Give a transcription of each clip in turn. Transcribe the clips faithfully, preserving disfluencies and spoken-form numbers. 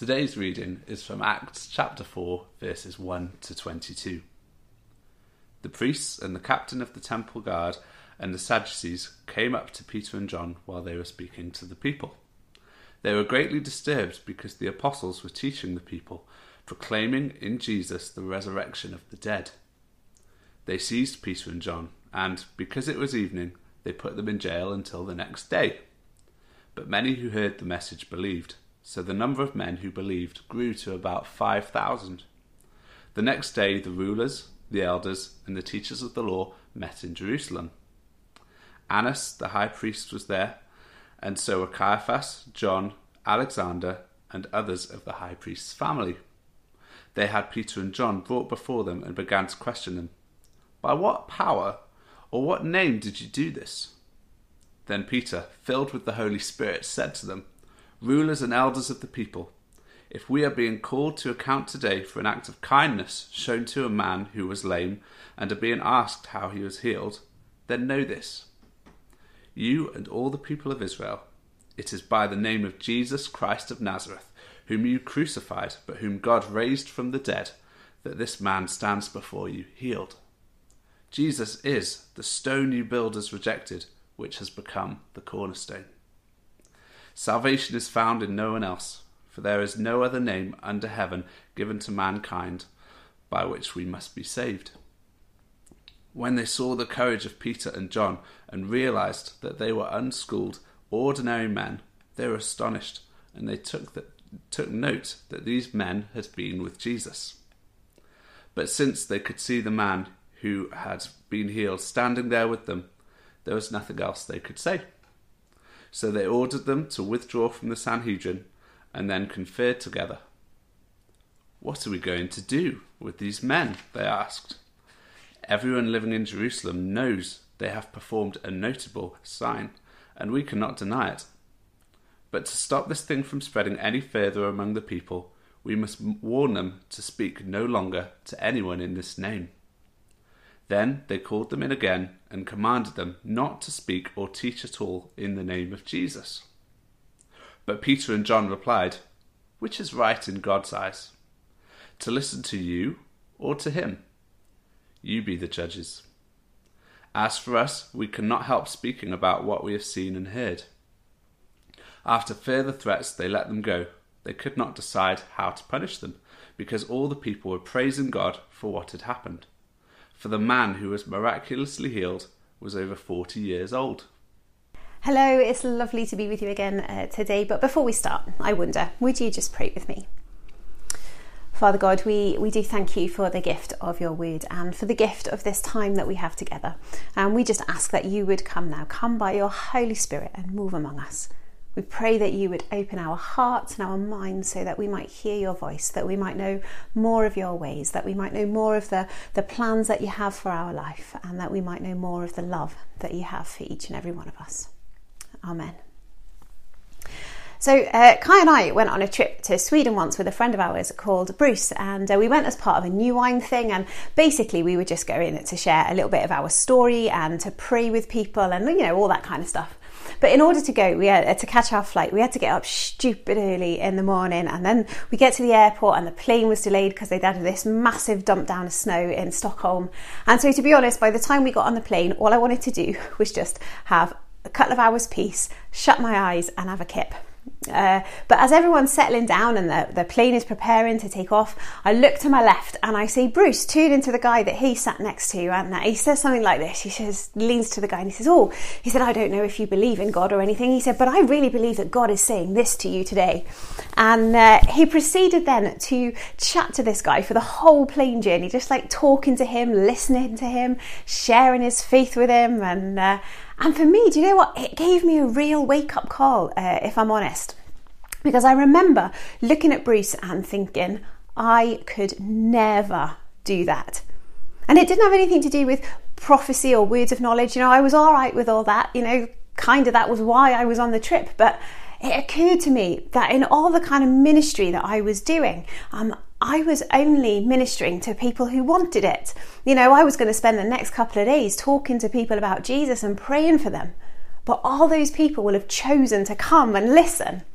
Today's reading is from Acts chapter four, verses one to twenty-two. The priests and the captain of the temple guard and the Sadducees came up to Peter and John while they were speaking to the people. They were greatly disturbed because the apostles were teaching the people, proclaiming in Jesus the resurrection of the dead. They seized Peter and John, and because it was evening, they put them in jail until the next day. But many who heard the message believed, so the number of men who believed grew to about five thousand. The next day the rulers, the elders, and the teachers of the law met in Jerusalem. Annas the high priest was there, and so were Caiaphas, John, Alexander, and others of the high priest's family. They had Peter and John brought before them and began to question them. By what power or what name did you do this? Then Peter, filled with the Holy Spirit, said to them, Rulers and elders of the people, if we are being called to account today for an act of kindness shown to a man who was lame and are being asked how he was healed, then know this. You and all the people of Israel, it is by the name of Jesus Christ of Nazareth, whom you crucified, but whom God raised from the dead, that this man stands before you healed. Jesus is the stone you builders rejected, which has become the cornerstone. Salvation is found in no one else, for there is no other name under heaven given to mankind by which we must be saved. When they saw the courage of Peter and John and realized that they were unschooled, ordinary men, they were astonished, and they took, the, took note that these men had been with Jesus. But since they could see the man who had been healed standing there with them, there was nothing else they could say. So they ordered them to withdraw from the Sanhedrin and then conferred together. What are we going to do with these men? They asked. Everyone living in Jerusalem knows they have performed a notable sign, and we cannot deny it. But to stop this thing from spreading any further among the people, we must warn them to speak no longer to anyone in this name. Then they called them in again and commanded them not to speak or teach at all in the name of Jesus. But Peter and John replied, Which is right in God's eyes? To listen to you or to him? You be the judges. As for us, we cannot help speaking about what we have seen and heard. After further threats, they let them go. They could not decide how to punish them, because all the people were praising God for what had happened. For the man who was miraculously healed was over forty years old. Hello, it's lovely to be with you again uh, today. But before we start, I wonder, would you just pray with me? Father God, we, we do thank you for the gift of your word and for the gift of this time that we have together. And we just ask that you would come now, come by your Holy Spirit and move among us. We pray that you would open our hearts and our minds so that we might hear your voice, that we might know more of your ways, that we might know more of the, the plans that you have for our life, and that we might know more of the love that you have for each and every one of us. Amen. So uh, Kai and I went on a trip to Sweden once with a friend of ours called Bruce, and uh, we went as part of a New Wine thing, and basically we were just going to share a little bit of our story and to pray with people and, you know, all that kind of stuff. But in order to go, we had to catch our flight, we had to get up stupid early in the morning, and then we get to the airport and the plane was delayed because they'd had this massive dump down of snow in Stockholm. And so, to be honest, by the time we got on the plane, all I wanted to do was just have a couple of hours peace, shut my eyes and have a kip. Uh, but as everyone's settling down and the, the plane is preparing to take off, I look to my left and I see Bruce turning to the guy that he sat next to, and he says something like this. He says, leans to the guy and he says, oh, he said, I don't know if you believe in God or anything. He said, but I really believe that God is saying this to you today. And uh, he proceeded then to chat to this guy for the whole plane journey, just like talking to him, listening to him, sharing his faith with him. And uh, And for me, do you know what? It gave me a real wake-up call, uh, if I'm honest. Because I remember looking at Bruce and thinking, I could never do that. And it didn't have anything to do with prophecy or words of knowledge. You know, I was all right with all that. You know, kind of that was why I was on the trip. But it occurred to me that in all the kind of ministry that I was doing, um, I was only ministering to people who wanted it. You know, I was going to spend the next couple of days talking to people about Jesus and praying for them. But all those people will have chosen to come and listen.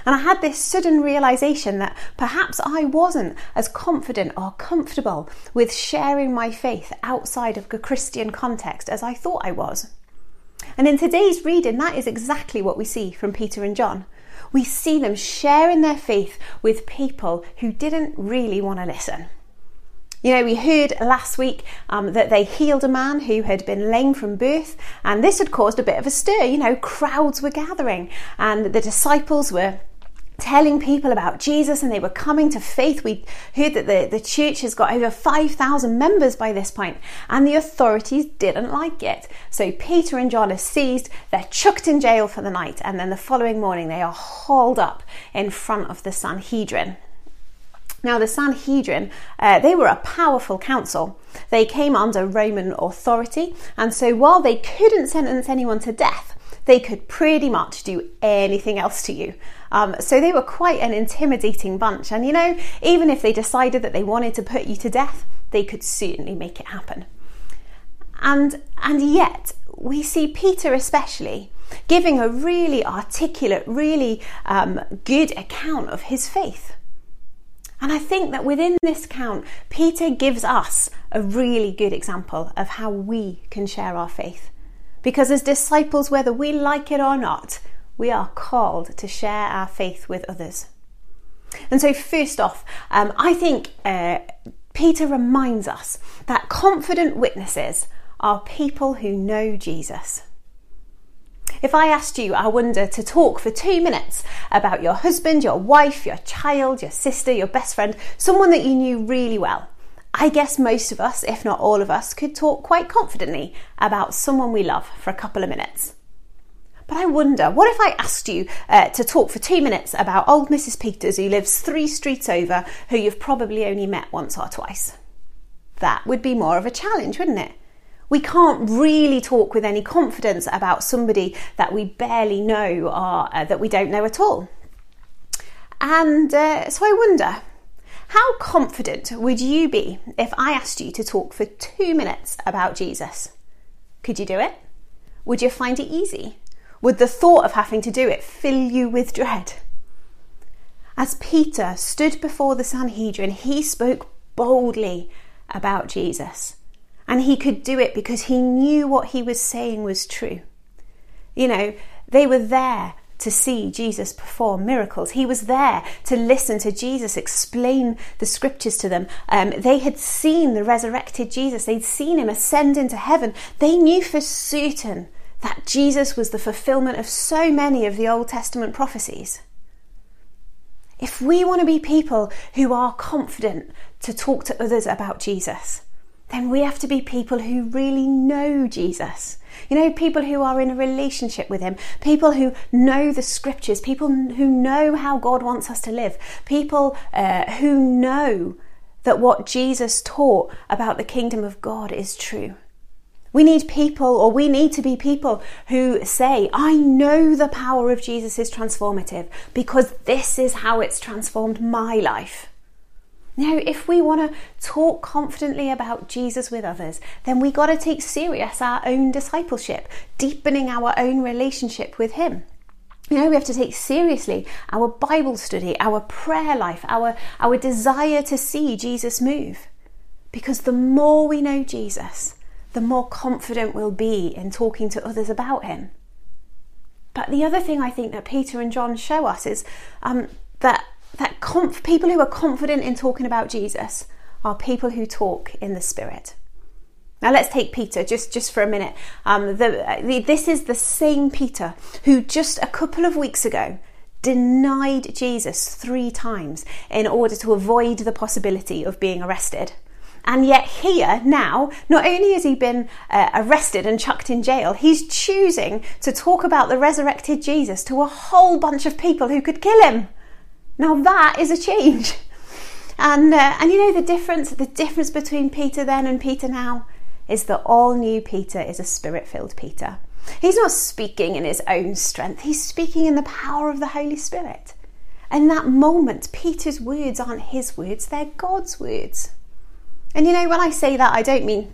And I had this sudden realization that perhaps I wasn't as confident or comfortable with sharing my faith outside of a Christian context as I thought I was. And in today's reading, that is exactly what we see from Peter and John. We see them sharing their faith with people who didn't really want to listen. You know, we heard last week um, that they healed a man who had been lame from birth, and this had caused a bit of a stir. You know, crowds were gathering, and the disciples were telling people about Jesus, and they were coming to faith. We heard that the, the church has got over five thousand members by this point, and the authorities didn't like it. So Peter and John are seized, they're chucked in jail for the night, and then the following morning they are hauled up in front of the Sanhedrin. Now, the Sanhedrin, uh, they were a powerful council. They came under Roman authority, and so while they couldn't sentence anyone to death, they could pretty much do anything else to you. Um, so they were quite an intimidating bunch. And you know, even if they decided that they wanted to put you to death, they could certainly make it happen. And, and yet, we see Peter especially giving a really articulate, really um, good account of his faith. And I think that within this account, Peter gives us a really good example of how we can share our faith. Because as disciples, whether we like it or not, we are called to share our faith with others. And so first off, um, I think uh, Peter reminds us that confident witnesses are people who know Jesus. If I asked you, I wonder, to talk for two minutes about your husband, your wife, your child, your sister, your best friend, someone that you knew really well, I guess most of us, if not all of us, could talk quite confidently about someone we love for a couple of minutes. But I wonder, what if I asked you uh, to talk for two minutes about old Missus Peters, who lives three streets over, who you've probably only met once or twice? That would be more of a challenge, wouldn't it? We can't really talk with any confidence about somebody that we barely know or uh, that we don't know at all. And uh, so I wonder, how confident would you be if I asked you to talk for two minutes about Jesus? Could you do it? Would you find it easy? Would the thought of having to do it fill you with dread? As Peter stood before the Sanhedrin, he spoke boldly about Jesus. And he could do it because he knew what he was saying was true. You know, they were there to see Jesus perform miracles. He was there to listen to Jesus explain the scriptures to them. Um, they had seen the resurrected Jesus. They'd seen him ascend into heaven. They knew for certain that Jesus was the fulfillment of so many of the Old Testament prophecies. If we want to be people who are confident to talk to others about Jesus, then we have to be people who really know Jesus. You know, people who are in a relationship with him, people who know the scriptures, people who know how God wants us to live, people uh, who know that what Jesus taught about the kingdom of God is true. We need people, or we need to be people who say, I know the power of Jesus is transformative because this is how it's transformed my life. Now, if we want to talk confidently about Jesus with others, then we got to take serious our own discipleship, deepening our own relationship with him. You know, we have to take seriously our Bible study, our prayer life, our, our desire to see Jesus move. Because the more we know Jesus, the more confident we'll be in talking to others about him. But the other thing I think that Peter and John show us is um, that that conf- people who are confident in talking about Jesus are people who talk in the Spirit. Now let's take Peter just, just for a minute. Um, the, the, this is the same Peter who just a couple of weeks ago denied Jesus three times in order to avoid the possibility of being arrested. And yet here now, not only has he been uh, arrested and chucked in jail, he's choosing to talk about the resurrected Jesus to a whole bunch of people who could kill him. Now that is a change. And uh, and you know the difference, the difference between Peter then and Peter now is that all new Peter is a Spirit-filled Peter. He's not speaking in his own strength. He's speaking in the power of the Holy Spirit. In that moment, Peter's words aren't his words, they're God's words. And you know, when I say that, I don't mean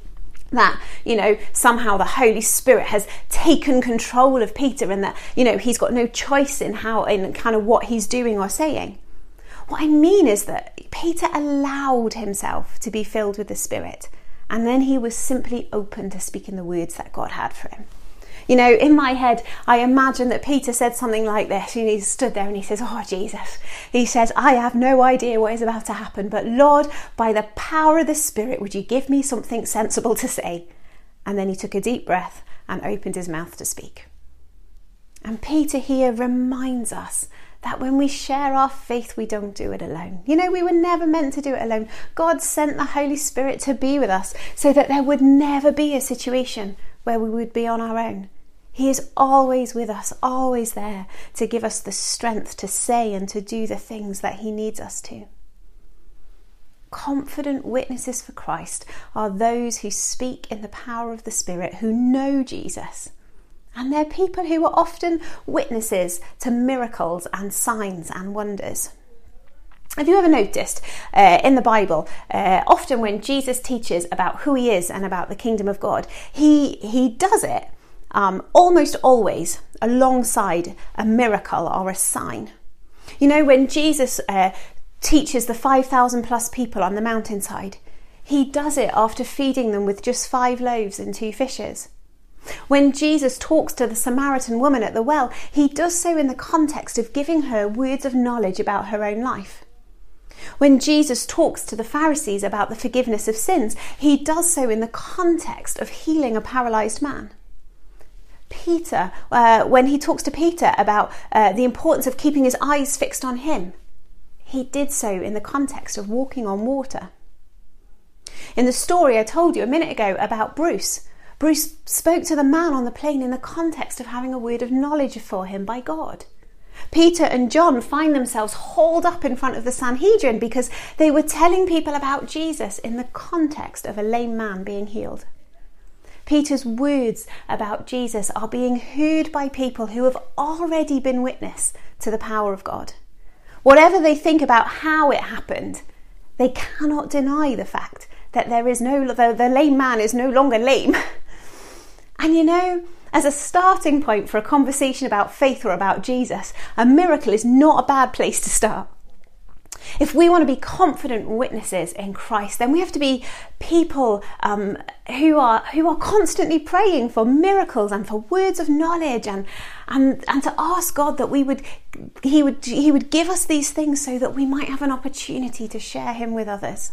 that, you know, somehow the Holy Spirit has taken control of Peter and that, you know, he's got no choice in how, in kind of what he's doing or saying. What I mean is that Peter allowed himself to be filled with the Spirit, and then he was simply open to speaking the words that God had for him. You know, in my head, I imagine that Peter said something like this. And he stood there and he says, oh, Jesus. He says, I have no idea what is about to happen, but Lord, by the power of the Spirit, would you give me something sensible to say? And then he took a deep breath and opened his mouth to speak. And Peter here reminds us that when we share our faith, we don't do it alone. You know, we were never meant to do it alone. God sent the Holy Spirit to be with us so that there would never be a situation where we would be on our own. He is always with us, always there to give us the strength to say and to do the things that he needs us to. Confident witnesses for Christ are those who speak in the power of the Spirit, who know Jesus. And they're people who are often witnesses to miracles and signs and wonders. Have you ever noticed uh, in the Bible, uh, often when Jesus teaches about who he is and about the kingdom of God, he, he does it um, almost always alongside a miracle or a sign. You know, when Jesus uh, teaches the five thousand plus people on the mountainside, he does it after feeding them with just five loaves and two fishes. When Jesus talks to the Samaritan woman at the well, he does so in the context of giving her words of knowledge about her own life. When Jesus talks to the Pharisees about the forgiveness of sins, he does so in the context of healing a paralysed man. Peter, uh, when he talks to Peter about uh, the importance of keeping his eyes fixed on him, he did so in the context of walking on water. In the story I told you a minute ago about Bruce, Bruce spoke to the man on the plain in the context of having a word of knowledge for him by God. Peter and John find themselves hauled up in front of the Sanhedrin because they were telling people about Jesus in the context of a lame man being healed. Peter's words about Jesus are being heard by people who have already been witness to the power of God. Whatever they think about how it happened, they cannot deny the fact that there is no the, the lame man is no longer lame. And you know, as a starting point for a conversation about faith or about Jesus, a miracle is not a bad place to start. If we want to be confident witnesses in Christ, then we have to be people um, who are who are constantly praying for miracles and for words of knowledge, and and and to ask God that we would he would he would give us these things so that we might have an opportunity to share him with others.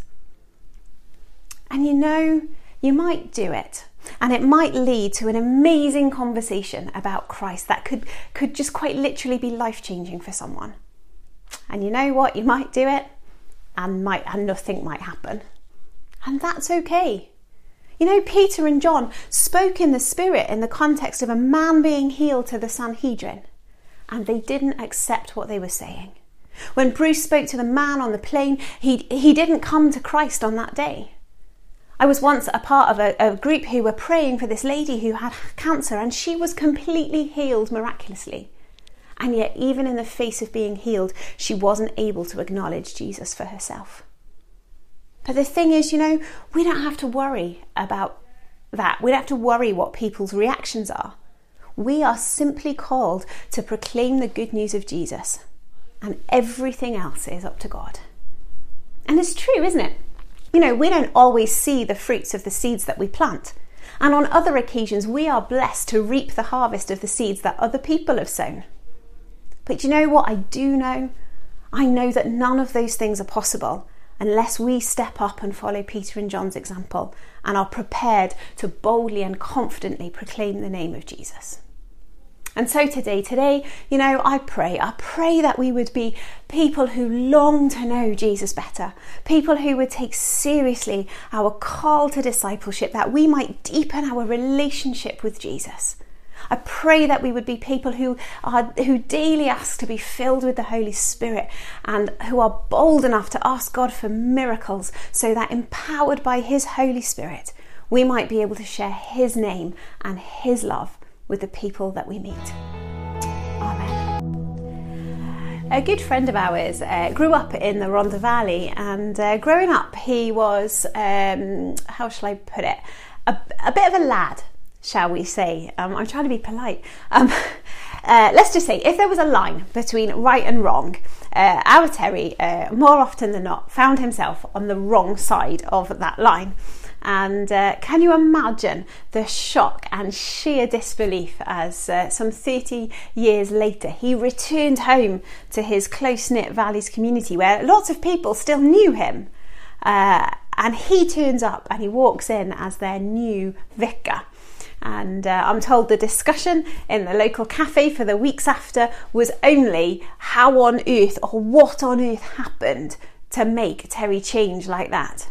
And you know, you might do it, and it might lead to an amazing conversation about Christ that could could just quite literally be life-changing for someone. And you know what? You might do it and might and nothing might happen. And that's okay. You know, Peter and John spoke in the Spirit in the context of a man being healed to the Sanhedrin, and they didn't accept what they were saying. When Bruce spoke to the man on the plain, he, he didn't come to Christ on that day. I was once a part of a, a group who were praying for this lady who had cancer, and she was completely healed miraculously. And yet, even in the face of being healed, she wasn't able to acknowledge Jesus for herself. But the thing is, you know, we don't have to worry about that. We don't have to worry what people's reactions are. We are simply called to proclaim the good news of Jesus, and everything else is up to God. And it's true, isn't it? You know, we don't always see the fruits of the seeds that we plant. And on other occasions, we are blessed to reap the harvest of the seeds that other people have sown. But you know what I do know? I know that none of those things are possible unless we step up and follow Peter and John's example and are prepared to boldly and confidently proclaim the name of Jesus. And so today, today, you know, I pray, I pray that we would be people who long to know Jesus better, people who would take seriously our call to discipleship, that we might deepen our relationship with Jesus. I pray that we would be people who are who daily ask to be filled with the Holy Spirit and who are bold enough to ask God for miracles, so that empowered by his Holy Spirit, we might be able to share his name and his love with the people that we meet. Amen. A good friend of ours uh, grew up in the Rhondda Valley, and uh, growing up he was, um, how shall I put it, a, a bit of a lad, shall we say. Um, I'm trying to be polite. Um, uh, let's just say if there was a line between right and wrong, uh, our Terry, uh, more often than not, found himself on the wrong side of that line. And uh, can you imagine the shock and sheer disbelief as uh, some thirty years later he returned home to his close-knit Valleys community where lots of people still knew him, uh, and he turns up and he walks in as their new vicar. And uh, I'm told the discussion in the local cafe for the weeks after was only how on earth or what on earth happened to make Terry change like that.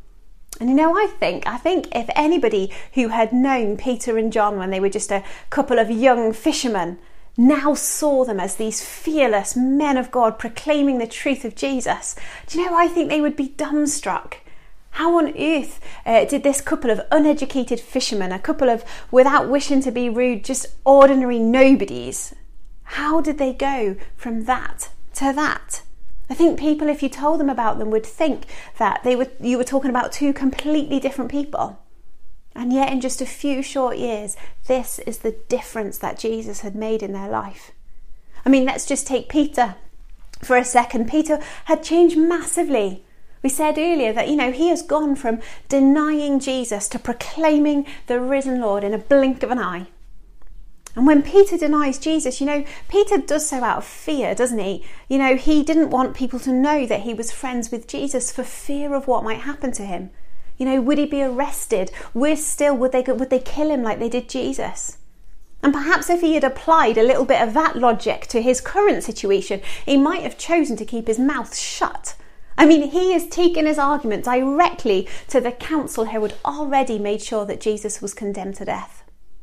And you know, I think, I think if anybody who had known Peter and John when they were just a couple of young fishermen now saw them as these fearless men of God proclaiming the truth of Jesus, do you know, I think they would be dumbstruck. How on earth uh, did this couple of uneducated fishermen, a couple of, without wishing to be rude, just ordinary nobodies, how did they go from that to that? I think people, if you told them about them, would think that they were you were talking about two completely different people. And yet in just a few short years, this is the difference that Jesus had made in their life. I mean, let's just take Peter for a second. Peter had changed massively. We said earlier that, you know, he has gone from denying Jesus to proclaiming the risen Lord in a blink of an eye. And when Peter denies Jesus, you know, Peter does so out of fear, doesn't he? You know, he didn't want people to know that he was friends with Jesus for fear of what might happen to him. You know, would he be arrested? Worse still, would they, would they kill him like they did Jesus? And perhaps if he had applied a little bit of that logic to his current situation, he might have chosen to keep his mouth shut. I mean, he has taken his argument directly to the council who had already made sure that Jesus was condemned to death.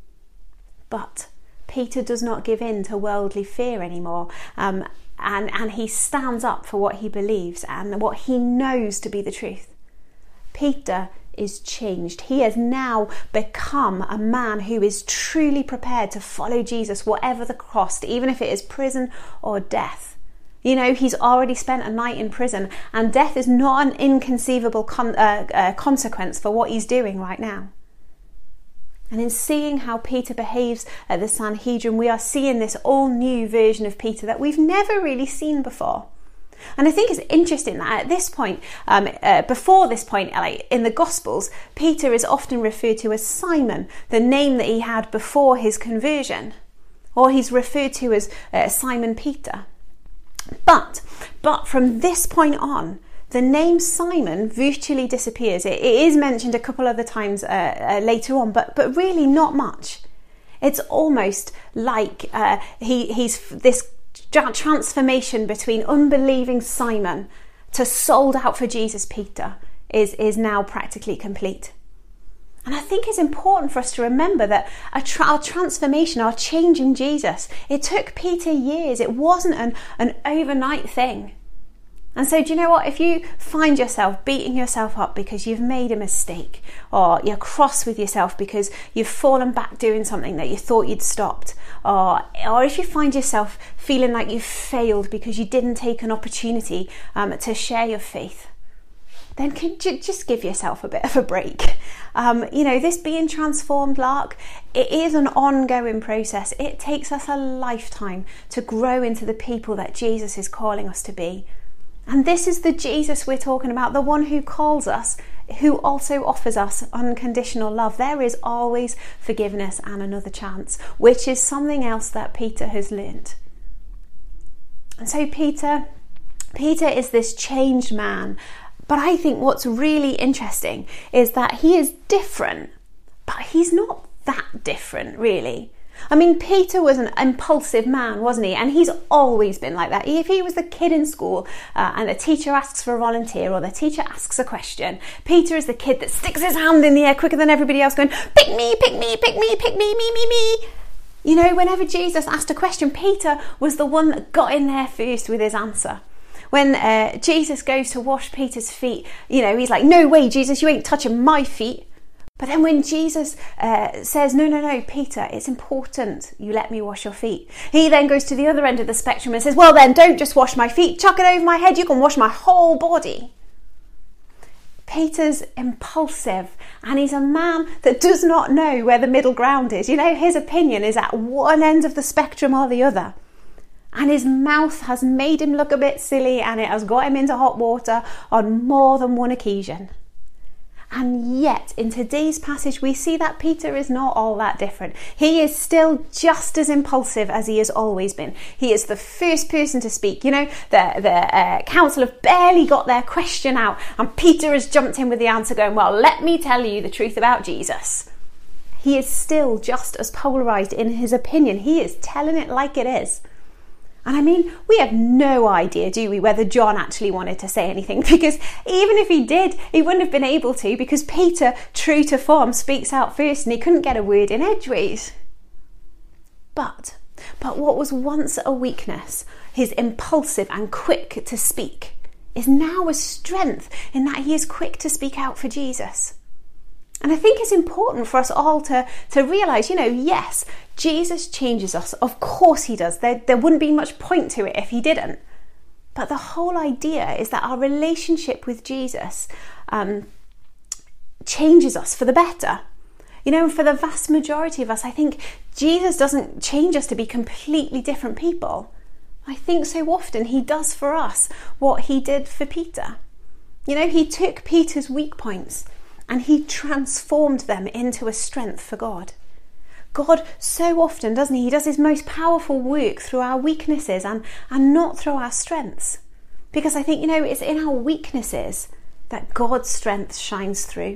But Peter does not give in to worldly fear anymore, um, and, and he stands up for what he believes and what he knows to be the truth. Peter is changed. He has now become a man who is truly prepared to follow Jesus, whatever the cost, even if it is prison or death. You know, he's already spent a night in prison, and death is not an inconceivable con- uh, uh, consequence for what he's doing right now. And in seeing how Peter behaves at the Sanhedrin, we are seeing this all new version of Peter that we've never really seen before. And I think it's interesting that at this point, um, uh, before this point, like in the Gospels, Peter is often referred to as Simon, the name that he had before his conversion, or he's referred to as uh, Simon Peter. But, but from this point on, the name Simon virtually disappears. It, it is mentioned a couple other times uh, uh, later on, but but really not much. It's almost like uh, he he's this transformation between unbelieving Simon to sold out for Jesus Peter is is now practically complete. And I think it's important for us to remember that our, tra- our transformation, our change in Jesus, it took Peter years. It wasn't an, an overnight thing. And so do you know what? If you find yourself beating yourself up because you've made a mistake, or you're cross with yourself because you've fallen back doing something that you thought you'd stopped, or, or if you find yourself feeling like you've failed because you didn't take an opportunity um, to share your faith, then can you just give yourself a bit of a break. Um, you know, this being transformed, Lark, it is an ongoing process. It takes us a lifetime to grow into the people that Jesus is calling us to be. And this is the Jesus we're talking about, the one who calls us, who also offers us unconditional love. There is always forgiveness and another chance, which is something else that Peter has learned. And so Peter, Peter is this changed man. But I think what's really interesting is that he is different, but he's not that different, really. I mean, Peter was an impulsive man, wasn't he? And he's always been like that. If he was the kid in school uh, and the teacher asks for a volunteer or the teacher asks a question, Peter is the kid that sticks his hand in the air quicker than everybody else going, pick me, pick me, pick me, pick me, me, me, me. You know, whenever Jesus asked a question, Peter was the one that got in there first with his answer. When uh, Jesus goes to wash Peter's feet, you know, he's like, no way, Jesus, you ain't touching my feet. But then when Jesus uh, says, no, no, no, Peter, it's important you let me wash your feet. He then goes to the other end of the spectrum and says, well then, don't just wash my feet, chuck it over my head, you can wash my whole body. Peter's impulsive, and he's a man that does not know where the middle ground is. You know, his opinion is at one end of the spectrum or the other. And his mouth has made him look a bit silly, and it has got him into hot water on more than one occasion. And yet, in today's passage, we see that Peter is not all that different. He is still just as impulsive as he has always been. He is the first person to speak. You know, the, the uh, council have barely got their question out, and Peter has jumped in with the answer going, well, let me tell you the truth about Jesus. He is still just as polarised in his opinion. He is telling it like it is. And I mean, we have no idea, do we, whether John actually wanted to say anything, because even if he did, he wouldn't have been able to, because Peter, true to form, speaks out first and he couldn't get a word in edgeways. But, but what was once a weakness, his impulsive and quick to speak, is now a strength in that he is quick to speak out for Jesus. And I think it's important for us all to, to realise, you know, yes, Jesus changes us. Of course he does. There, there wouldn't be much point to it if he didn't. But the whole idea is that our relationship with Jesus um, changes us for the better. You know, and for the vast majority of us, I think Jesus doesn't change us to be completely different people. I think so often he does for us what he did for Peter. You know, he took Peter's weak points and he transformed them into a strength for God. God so often, doesn't he? He does his most powerful work through our weaknesses and, and not through our strengths. Because I think, you know, it's in our weaknesses that God's strength shines through.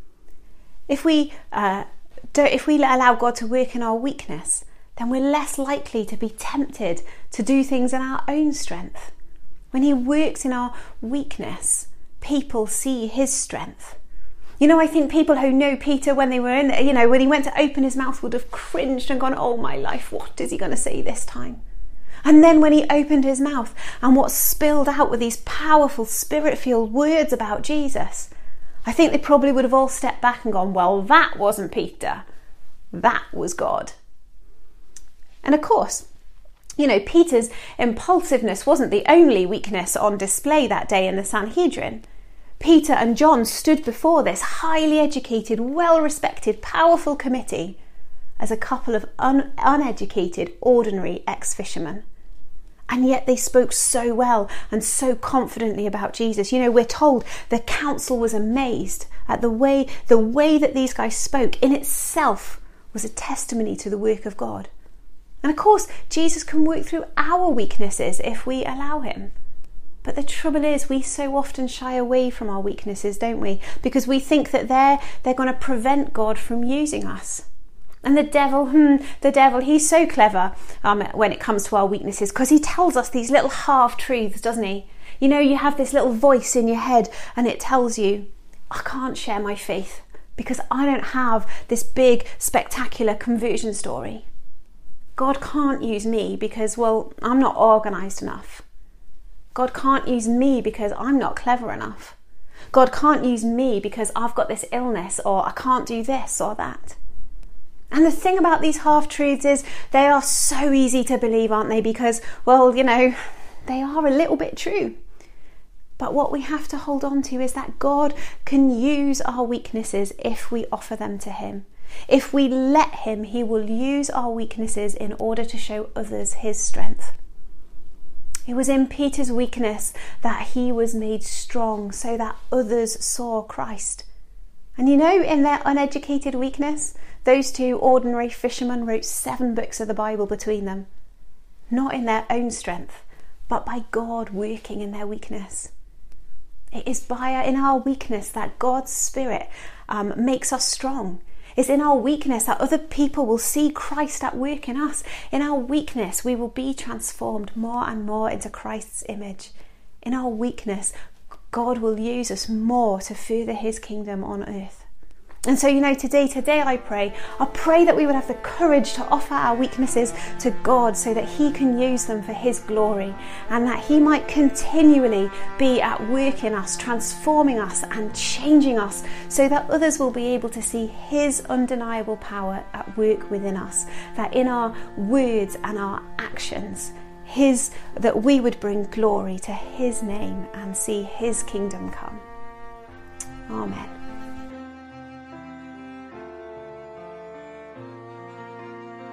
If we, uh, don't, if we allow God to work in our weakness, then we're less likely to be tempted to do things in our own strength. When he works in our weakness, people see his strength. You know, I think people who know Peter when they were in, you know, when he went to open his mouth would have cringed and gone, oh my life, what is he going to say this time? And then when he opened his mouth and what spilled out with these powerful spirit-filled words about Jesus, I think they probably would have all stepped back and gone, well, that wasn't Peter, that was God. And of course, you know, Peter's impulsiveness wasn't the only weakness on display that day in the Sanhedrin. Peter and John stood before this highly educated, well-respected, powerful committee as a couple of un- uneducated, ordinary ex-fishermen. And yet they spoke so well and so confidently about Jesus. You know, we're told the council was amazed at the way, the way that these guys spoke in itself was a testimony to the work of God. And of course, Jesus can work through our weaknesses if we allow him. But the trouble is, we so often shy away from our weaknesses, don't we? Because we think that they're, they're going to prevent God from using us. And the devil, hmm, the devil, he's so clever um, when it comes to our weaknesses, because he tells us these little half-truths, doesn't he? You know, you have this little voice in your head and it tells you, I can't share my faith because I don't have this big, spectacular conversion story. God can't use me because, well, I'm not organised enough. God can't use me because I'm not clever enough. God can't use me because I've got this illness, or I can't do this or that. And the thing about these half-truths is they are so easy to believe, aren't they? Because, well, you know, they are a little bit true. But what we have to hold on to is that God can use our weaknesses if we offer them to him. If we let him, he will use our weaknesses in order to show others his strength. It was in Peter's weakness that he was made strong so that others saw Christ. And you know, in their uneducated weakness, those two ordinary fishermen wrote seven books of the Bible between them. Not in their own strength, but by God working in their weakness. It is by our, in our weakness that God's Spirit um, makes us strong. It's in our weakness that other people will see Christ at work in us. In our weakness, we will be transformed more and more into Christ's image. In our weakness, God will use us more to further his kingdom on earth. And so, you know, today, today I pray, I pray that we would have the courage to offer our weaknesses to God so that he can use them for his glory, and that he might continually be at work in us, transforming us and changing us so that others will be able to see his undeniable power at work within us, that in our words and our actions, his, that we would bring glory to his name and see his kingdom come. Amen.